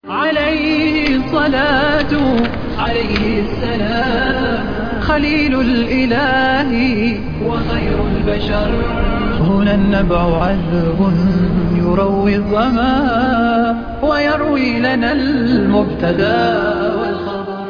عليه الصلاة عليه السلام خليل الإله وخير البشر. هنا النبع عذب يروي الظما ويروي لنا المبتدا والخبر.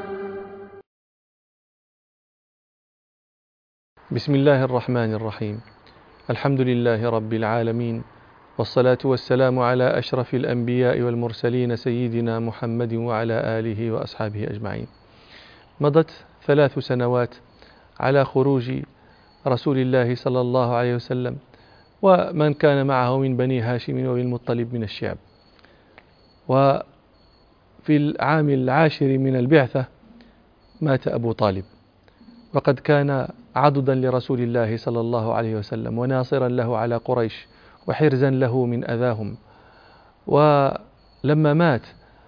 بسم الله الرحمن الرحيم. الحمد لله رب العالمين، والصلاة والسلام على أشرف الأنبياء والمرسلين سيدنا محمد وعلى آله وأصحابه أجمعين. مضت 3 سنوات على خروج رسول الله صلى الله عليه وسلم ومن كان معه من بني هاشم والمطلب من الشعب، وفي العام 10 من البعثة مات أبو طالب، وقد كان عضدا لرسول الله صلى الله عليه وسلم وناصرا له على قريش وحرزا له من أذاهم. ولما مات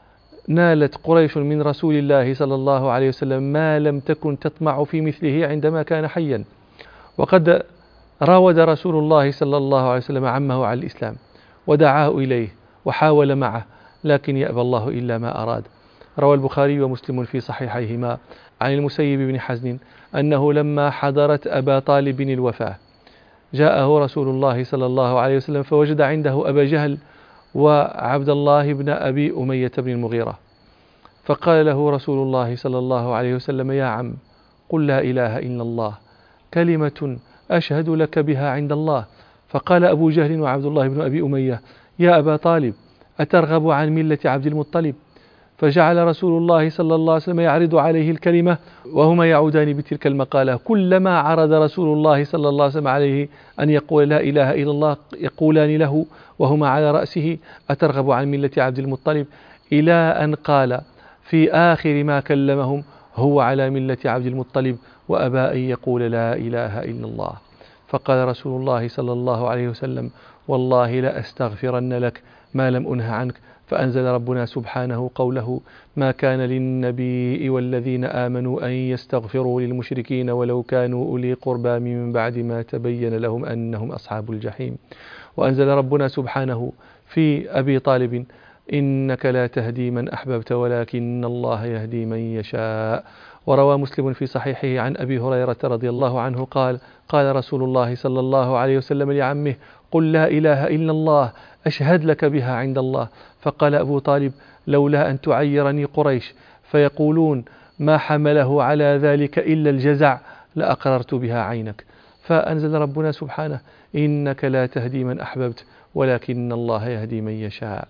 نالت قريش من رسول الله صلى الله عليه وسلم ما لم تكن تطمع في مثله عندما كان حيا، وقد راود رسول الله صلى الله عليه وسلم عمه على الإسلام ودعاه إليه وحاول معه، لكن يأبى الله إلا ما أراد. روى البخاري ومسلم في صحيحيهما عن المسيب بن حزن أنه لما حضرت أبا طالب الوفاة جاءه رسول الله صلى الله عليه وسلم فوجد عنده أبا جهل وعبد الله بن أبي أمية بن المغيرة، فقال له رسول الله صلى الله عليه وسلم: يا عم، قل لا إله إلا الله، كلمة أشهد لك بها عند الله. فقال أبو جهل وعبد الله بن أبي أمية: يا أبا طالب، أترغب عن ملة عبد المطلب؟ فجعل رسول الله صلى الله عليه وسلم يعرض عليه الكلمة وهما يعودان بتلك المقالة. كلما عرض رسول الله صلى الله عليه وسلم عليه أن يقول لا إله إلا الله يقولان له وهما على رأسه: أترغب عن ملة عبد المطلب؟ إلى أن قال في آخر ما كلمهم: هو على ملة عبد المطلب وأبى أن يقول لا إله إلا الله. فقال رسول الله صلى الله عليه وسلم: والله لأستغفرن لك ما لم أنه عنك. فأنزل ربنا سبحانه قوله: ما كان للنبي والذين آمنوا أن يستغفروا للمشركين ولو كانوا أولي قربى من بعد ما تبين لهم أنهم أصحاب الجحيم. وأنزل ربنا سبحانه في أبي طالب: إنك لا تهدي من أحببت ولكن الله يهدي من يشاء. وروى مسلم في صحيحه عن أبي هريرة رضي الله عنه قال: قال رسول الله صلى الله عليه وسلم لعمه: قل لا إله إلا الله أشهد لك بها عند الله. فقال أبو طالب: لولا أن تعيرني قريش فيقولون ما حمله على ذلك إلا الجزع لأقررت بها عينك. فأنزل ربنا سبحانه: إنك لا تهدي من أحببت ولكن الله يهدي من يشاء.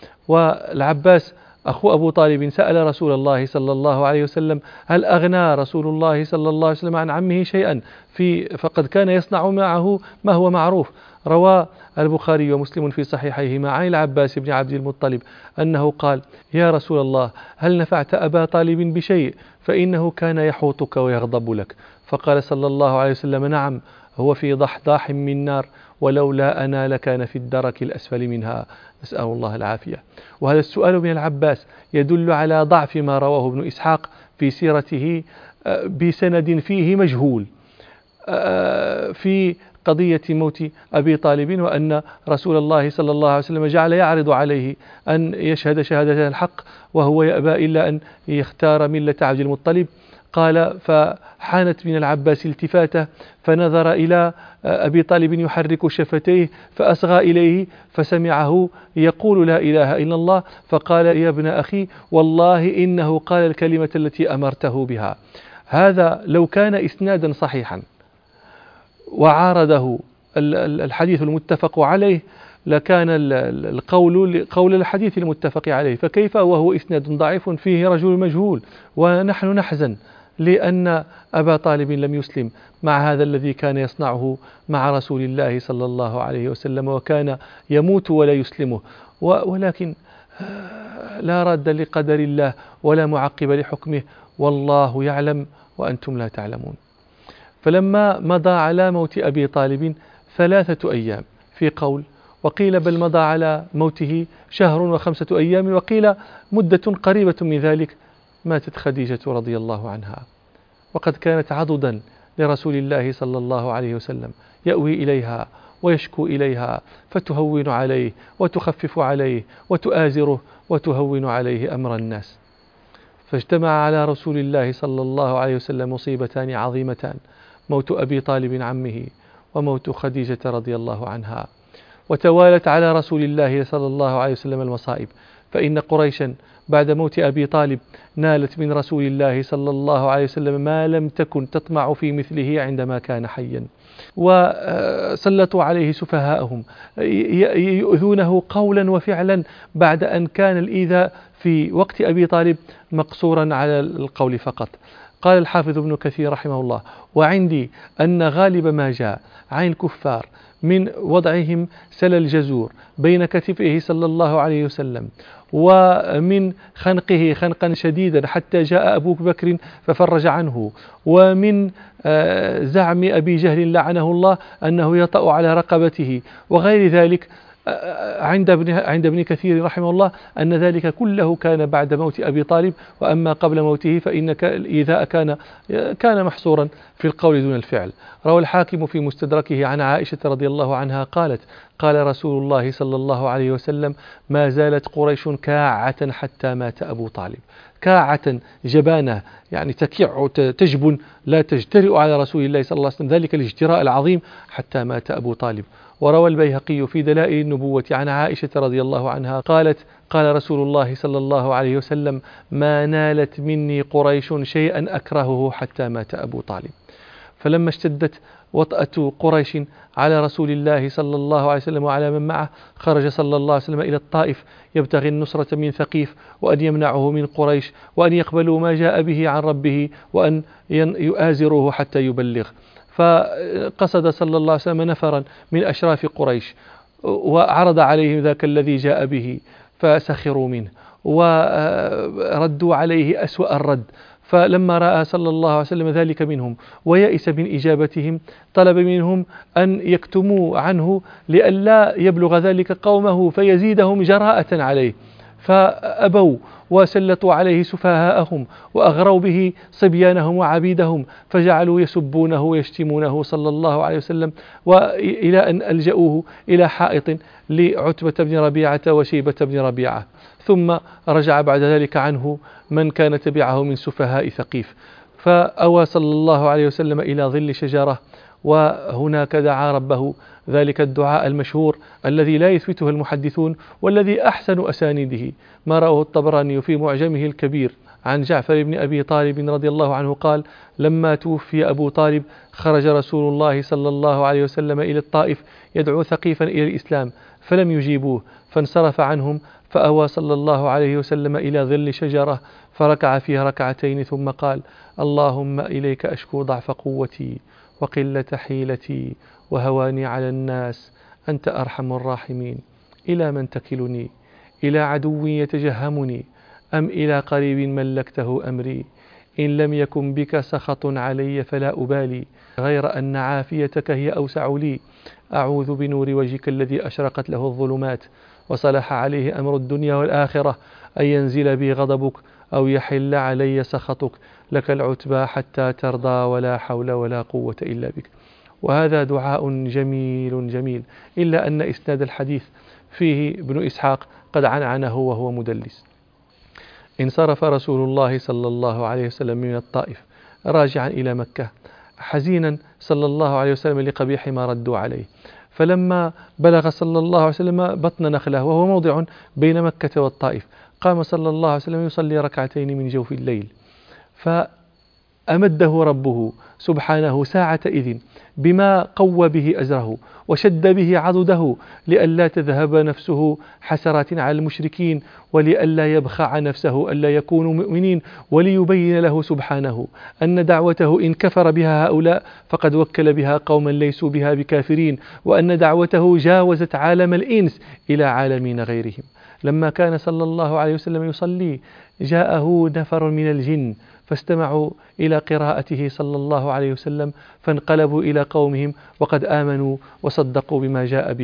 والعباس أخو أبو طالب سأل رسول الله صلى الله عليه وسلم: هل أغنى رسول الله صلى الله عليه وسلم عن عمه شيئا؟ فقد كان يصنع معه ما هو معروف. روى البخاري ومسلم في صحيحيهما عن العباس بن عبد المطلب أنه قال: يا رسول الله، هل نفعت أبا طالب بشيء؟ فإنه كان يحوطك ويغضب لك. فقال صلى الله عليه وسلم: نعم، هو في ضحضاح من نار، ولولا أنا لكان في الدرك الأسفل منها، نسأل الله العافية. وهذا السؤال من العباس يدل على ضعف ما رواه ابن إسحاق في سيرته بسند فيه مجهول في قضية موت أبي طالب، وأن رسول الله صلى الله عليه وسلم جعل يعرض عليه أن يشهد شهادة الحق وهو يأبى إلا أن يختار ملة عبد المطلب. قال: فحانت من العباس التفاته فنظر إلى أبي طالب يحرك شفتيه فأصغى إليه فسمعه يقول لا إله إلا الله، فقال: يا ابن أخي، والله إنه قال الكلمة التي أمرته بها. هذا لو كان إسنادا صحيحا وعارضه الحديث المتفق عليه لكان القول قول الحديث المتفق عليه، فكيف وهو إسناد ضعيف فيه رجل مجهول؟ ونحن نحزن لأن أبا طالب لم يسلم مع هذا الذي كان يصنعه مع رسول الله صلى الله عليه وسلم، وكان يموت ولا يسلمه. ولكن لا راد لقدر الله ولا معقب لحكمه، والله يعلم وأنتم لا تعلمون. فلما مضى على موت أبي طالب 3 أيام في قول، وقيل بل مضى على موته 1 شهر و5 أيام، وقيل مدة قريبة من ذلك، ماتت خديجة رضي الله عنها، وقد كانت عضدا لرسول الله صلى الله عليه وسلم يأوي إليها ويشكو إليها فتهون عليه وتخفف عليه وتؤازره وتهون عليه أمر الناس. فاجتمع على رسول الله صلى الله عليه وسلم مصيبتان عظيمتان: موت أبي طالب عمه، وموت خديجة رضي الله عنها. وتوالت على رسول الله صلى الله عليه وسلم المصائب، فإن قريشا بعد موت أبي طالب نالت من رسول الله صلى الله عليه وسلم ما لم تكن تطمع في مثله عندما كان حيا، وسلطوا عليه سفهاءهم يؤذونه قولا وفعلا، بعد أن كان الإيذاء في وقت أبي طالب مقصورا على القول فقط. قال الحافظ ابن كثير رحمه الله: وعندي أن غالب ما جاء عن الكفار من وضعهم سل الجزور بين كتفه صلى الله عليه وسلم، ومن خنقه خنقا شديدا حتى جاء أبو بكر ففرج عنه، ومن زعم أبي جهل لعنه الله أنه يطأ على رقبته، وغير ذلك عند ابن كثير رحمه الله أن ذلك كله كان بعد موت أبي طالب، وأما قبل موته فإن الإيذاء كان محصورا في القول دون الفعل. روى الحاكم في مستدركه عن عائشة رضي الله عنها قالت: قال رسول الله صلى الله عليه وسلم: ما زالت قريش كاعة حتى مات أبو طالب. كاعة جبانة، يعني تكع تجبن، لا تجترئ على رسول الله صلى الله عليه وسلم ذلك الاجتراء العظيم حتى مات أبو طالب. وروى البيهقي في دلائل النبوة عن عائشة رضي الله عنها قالت: قال رسول الله صلى الله عليه وسلم: ما نالت مني قريش شيئا أكرهه حتى مات أبو طالب. فلما اشتدت وطأة قريش على رسول الله صلى الله عليه وسلم وعلى من معه، خرج صلى الله عليه وسلم إلى الطائف يبتغي النصرة من ثقيف، وأن يمنعه من قريش، وأن يقبلوا ما جاء به عن ربه، وأن يؤازروه حتى يبلغ. فقصد صلى الله عليه وسلم نفرا من أشراف قريش، وعرض عليهم ذاك الذي جاء به، فسخروا منه وردوا عليه أسوأ الرد. فلما رأى صلى الله عليه وسلم ذلك منهم ويئس من إجابتهم، طلب منهم أن يكتموا عنه لئلا يبلغ ذلك قومه فيزيدهم جراءة عليه، فأبوا وسلطوا عليه سفهاءهم وأغروا به صبيانهم وعبيدهم، فجعلوا يسبونه ويشتمونه صلى الله عليه وسلم، وإلى أن ألجأوه إلى حائط لعتبة بن ربيعة وشيبة بن ربيعة. ثم رجع بعد ذلك عنه من كان تبعه من سفهاء ثقيف، فأوى صلى الله عليه وسلم إلى ظل شجرة، وهناك دعا ربه ذلك الدعاء المشهور الذي لا يثبته المحدثون، والذي أحسن أسانيده ما رواه الطبراني في معجمه الكبير عن جعفر بن أبي طالب رضي الله عنه قال: لما توفي أبو طالب خرج رسول الله صلى الله عليه وسلم إلى الطائف يدعو ثقيفا إلى الإسلام، فلم يجيبوه، فانصرف عنهم، فأوى صلى الله عليه وسلم إلى ظل شجرة فركع فيها ركعتين، ثم قال: اللهم إليك أشكو ضعف قوتي وقلة حيلتي وهواني على الناس، أنت أرحم الراحمين. إلى من تكلني؟ إلى عدو يتجهمني، أم إلى قريب ملكته أمري؟ إن لم يكن بك سخط علي فلا أبالي، غير أن عافيتك هي أوسع لي. أعوذ بنور وجهك الذي أشرقت له الظلمات وصلح عليه أمر الدنيا والآخرة أن ينزل بي غضبك أو يحل علي سخطك، لك العتبى حتى ترضى، ولا حول ولا قوة إلا بك. وهذا دعاء جميل جميل، إلا أن إسناد الحديث فيه ابن إسحاق قد عنعنه وهو مدلس. انصرف رسول الله صلى الله عليه وسلم من الطائف راجعا إلى مكة حزينا صلى الله عليه وسلم لقبيح ما ردوا عليه، فلما بلغ صلى الله عليه وسلم بطن نخلة وهو موضع بين مكة والطائف، قام صلى الله عليه وسلم يصلي ركعتين من جوف الليل، فأمده ربه سبحانه ساعة إذن بما قوى به أزره وشد به عضده، لئلا تذهب نفسه حسرات على المشركين، ولئلا يبخع نفسه ألا يكونوا مؤمنين، وليبين له سبحانه أن دعوته إن كفر بها هؤلاء فقد وكل بها قوما ليسوا بها بكافرين، وأن دعوته جاوزت عالم الإنس إلى عالمين غيرهم. لما كان صلى الله عليه وسلم يصلي جاءه نفر من الجن فاستمعوا إلى قراءته صلى الله عليه وسلم، فانقلبوا إلى قومهم وقد آمنوا وصدقوا بما جاء به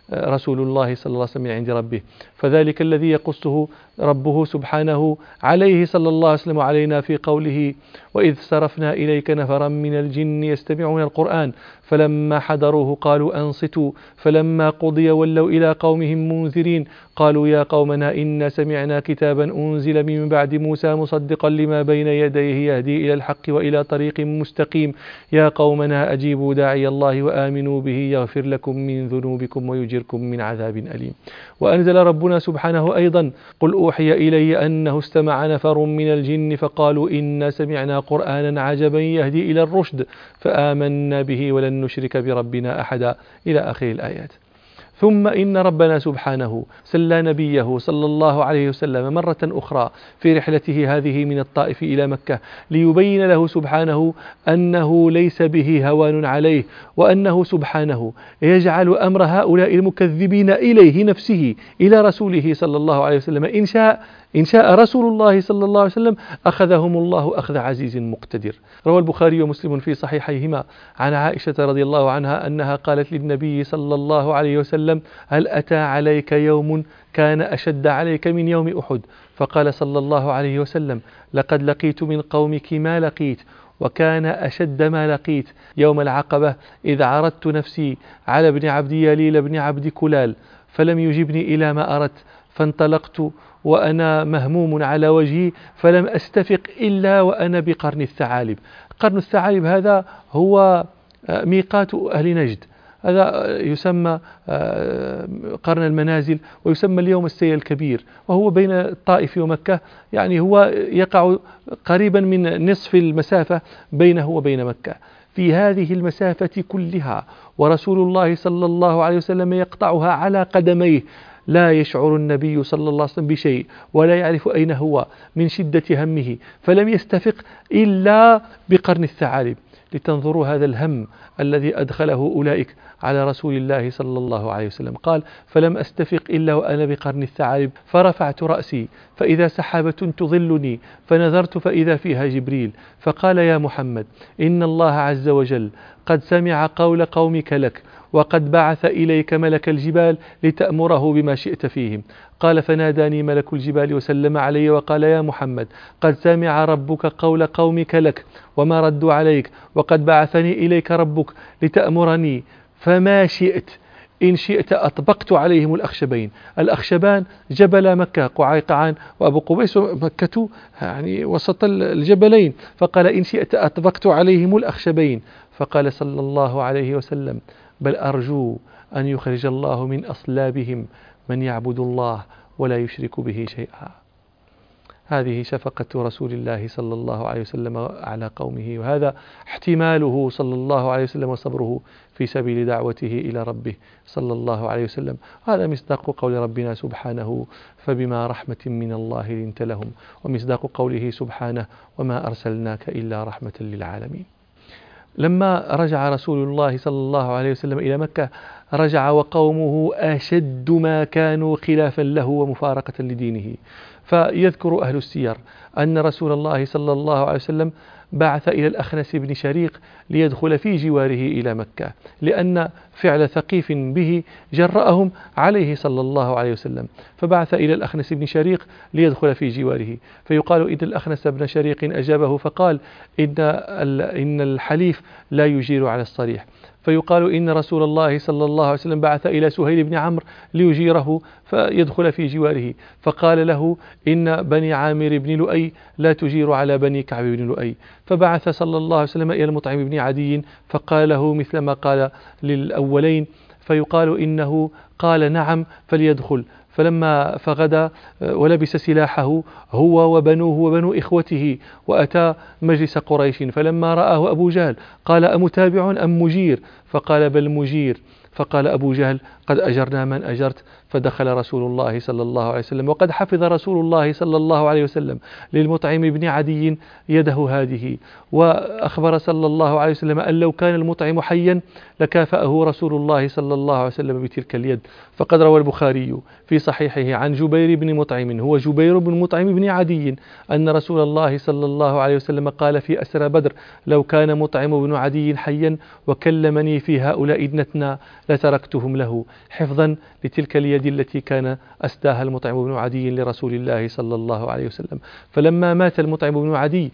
رسول الله صلى الله عليه وسلم من عند ربه. فذلك الذي يقصه ربه سبحانه عليه صلى الله عليه وسلم علينا في قوله: وإذ صرفنا إليك نفرا من الجن يستمعون القرآن فلما حضروه قالوا أنصتوا فلما قضي ولوا إلى قومهم منذرين قالوا يا قومنا إنا سمعنا كتابا أنزل من بعد موسى مصدقا لما بين يديه يهدي إلى الحق وإلى طريق مستقيم يا قومنا أجيبوا داعي الله وآمنوا به يغفر لكم من ذنوبكم ويجركم من عذاب أليم. وأنزل ربنا سبحانه أيضا: قل أوحي إلي أنه استمع نفر من الجن فقالوا إنا سمعنا قرآنا عجبا يهدي إلى الرشد فآمنا به ولن نشرك بربنا أحدا إلى آخر الآيات. ثم إن ربنا سبحانه سلى نبيه صلى الله عليه وسلم مرة أخرى في رحلته هذه من الطائف إلى مكة ليبين له سبحانه أنه ليس به هوان عليه، وأنه سبحانه يجعل أمر هؤلاء المكذبين إليه نفسه إلى رسوله صلى الله عليه وسلم. إن شاء رسول الله صلى الله عليه وسلم أخذهم الله أخذ عزيز مقتدر. روى البخاري ومسلم في صحيحيهما عن عائشة رضي الله عنها أنها قالت للنبي صلى الله عليه وسلم: هل أتى عليك يوم كان أشد عليك من يوم أحد؟ فقال صلى الله عليه وسلم: لقد لقيت من قومك ما لقيت، وكان أشد ما لقيت يوم العقبة إذ عرضت نفسي على ابن عبد يليل بن عبد كلال فلم يجبني إلى ما أردت، فانطلقت وأنا مهموم على وجهي فلم أستفق إلا وأنا بقرن الثعالب. قرن الثعالب هذا هو ميقات أهل نجد، هذا يسمى قرن المنازل، ويسمى اليوم السيل الكبير، وهو بين الطائف ومكة، يعني هو يقع قريبا من نصف المسافة بينه وبين مكة. في هذه المسافة كلها ورسول الله صلى الله عليه وسلم يقطعها على قدميه، لا يشعر النبي صلى الله عليه وسلم بشيء ولا يعرف أين هو من شدة همه، فلم يستفق إلا بقرن الثعالب. لتنظروا هذا الهم الذي أدخله أولئك على رسول الله صلى الله عليه وسلم. قال: فلم أستفق إلا وأنا بقرن الثعالب فرفعت رأسي فإذا سحابة تظلني فنظرت فإذا فيها جبريل فقال: يا محمد إن الله عز وجل قد سمع قول قومك لك وقد بعث إليك ملك الجبال لتأمره بما شئت فيهم. قال: فناداني ملك الجبال وسلم علي وقال: يا محمد قد سمع ربك قول قومك لك وما ردوا عليك، وقد بعثني إليك ربك لتأمرني فما شئت، إن شئت أطبقت عليهم الأخشبين. الأخشبان جبل مكة، قعيقعان وأبو قبيس، مكة يعني وسط الجبلين. فقال: إن شئت أطبقت عليهم الأخشبين. فقال صلى الله عليه وسلم: بل أرجو أن يخرج الله من أصلابهم من يعبد الله ولا يشرك به شيئا. هذه شفقة رسول الله صلى الله عليه وسلم على قومه، وهذا احتماله صلى الله عليه وسلم وصبره في سبيل دعوته إلى ربه صلى الله عليه وسلم. هذا مصداق قول ربنا سبحانه: فبما رحمة من الله لنت لهم، ومصداق قوله سبحانه: وما أرسلناك إلا رحمة للعالمين. لما رجع رسول الله صلى الله عليه وسلم إلى مكة رجع وقومه أشد ما كانوا خلافا له ومفارقة لدينه. فيذكر أهل السير أن رسول الله صلى الله عليه وسلم بعث إلى الأخنس بن شريق ليدخل في جواره إلى مكة، لأن فعل ثقيف به جرأهم عليه صلى الله عليه وسلم، فبعث إلى الأخنس بن شريق ليدخل في جواره. فيقال إن الأخنس بن شريق أجابه فقال: إن الحليف لا يجير على الصريح. فيقال إن رسول الله صلى الله عليه وسلم بعث إلى سهيل بن عمرو ليجيره فيدخل في جواره، فقال له: إن بني عامر بن لؤي لا تجير على بني كعب بن لؤي. فبعث صلى الله عليه وسلم إلى المطعم بن عدي فقال له مثل ما قال للأولين، فيقال إنه قال: نعم فليدخل. فلما فغدا ولبس سلاحه هو وبنوه وبنو إخوته وأتى مجلس قريش، فلما رآه أبو جهل قال: أمتابع أم مجير؟ فقال: بل مجير. فقال أبو جهل: قد أجرنا من أجرت. فدخل رسول الله صلى الله عليه وسلم، وقد حفظ رسول الله صلى الله عليه وسلم للمطعم بن عدي يده هذه، وأخبر صلى الله عليه وسلم أن لو كان المطعم حيا لكافأه رسول الله صلى الله عليه وسلم بتلك اليد. فقد روى البخاري في صحيحه عن جبير بن مطعم، هو جبير بن مطعم بن عدي، أن رسول الله صلى الله عليه وسلم قال في أسرى بدر: لو كان مطعم بن عدي حيا وكلمني في هؤلاء ابنتنا لتركتهم له، حفظا لتلك اليد التي كان أسداها المطعم بن عدي لرسول الله صلى الله عليه وسلم. فلما مات المطعم بن عدي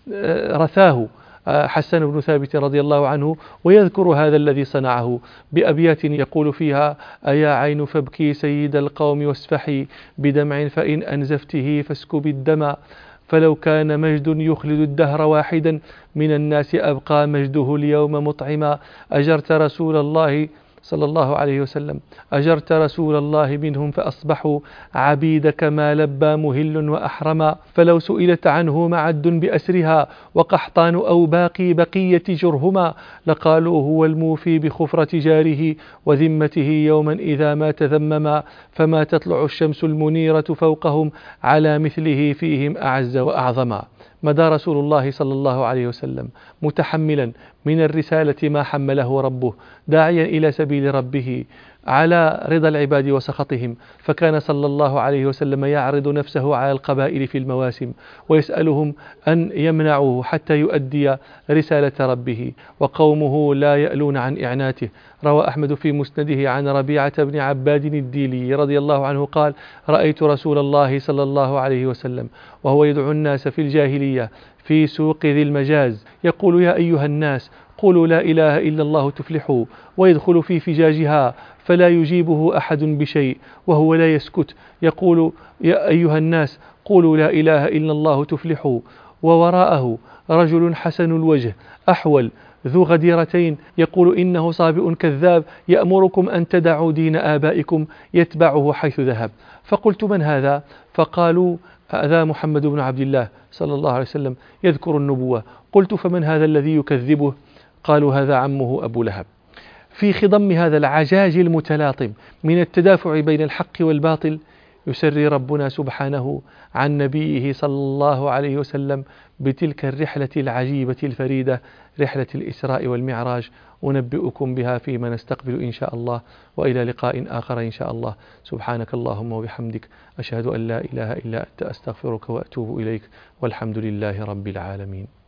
رثاه حسان بن ثابت رضي الله عنه، ويذكر هذا الذي صنعه بأبيات يقول فيها: أيا عين فابكي سيد القوم واسفحي بدمع فإن أنزفته فاسكب الدم، فلو كان مجد يخلد الدهر واحدا من الناس أبقى مجده اليوم مطعما. أجرت رسول الله صلى الله عليه وسلم، أجرت رسول الله منهم فأصبحوا عبيدك ما لبى مهل وأحرما، فلو سئلت عنه معد بأسرها وقحطان أو باقي بقية جرهما، لقالوا هو الموفي بخفرة جاره وذمته يوما إذا ما تذمما، فما تطلع الشمس المنيرة فوقهم على مثله فيهم أعز وأعظما. مدى رسول الله صلى الله عليه وسلم متحملا من الرسالة ما حمله ربه، داعيا إلى سبيل ربه على رضا العباد وسخطهم، فكان صلى الله عليه وسلم يعرض نفسه على القبائل في المواسم ويسألهم أن يمنعوه حتى يؤدي رسالة ربه، وقومه لا يألون عن إعناته. روى أحمد في مسنده عن ربيعة بن عباد الديلي رضي الله عنه قال: رأيت رسول الله صلى الله عليه وسلم وهو يدعو الناس في الجاهلية في سوق ذي المجاز يقول: يا أيها الناس قولوا لا إله إلا الله تفلحوا، ويدخل في فجاجها فلا يجيبه أحد بشيء وهو لا يسكت يقول: يا أيها الناس قولوا لا إله إلا الله تفلحوا، ووراءه رجل حسن الوجه أحول ذو غديرتين يقول: إنه صابئ كذاب يأمركم أن تدعوا دين آبائكم يتبعه حيث ذهب. فقلت: من هذا؟ فقالوا: هذا محمد بن عبد الله صلى الله عليه وسلم يذكر النبوة. قلت: فمن هذا الذي يكذبه؟ قالوا: هذا عمه أبو لهب. في خضم هذا العجاج المتلاطم من التدافع بين الحق والباطل يسري ربنا سبحانه عن نبيه صلى الله عليه وسلم بتلك الرحلة العجيبة الفريدة، رحلة الإسراء والمعراج، أنبئكم بها فيما نستقبل إن شاء الله، وإلى لقاء آخر إن شاء الله. سبحانك اللهم وبحمدك، أشهد أن لا إله إلا أنت، أستغفرك وأتوب إليك، والحمد لله رب العالمين.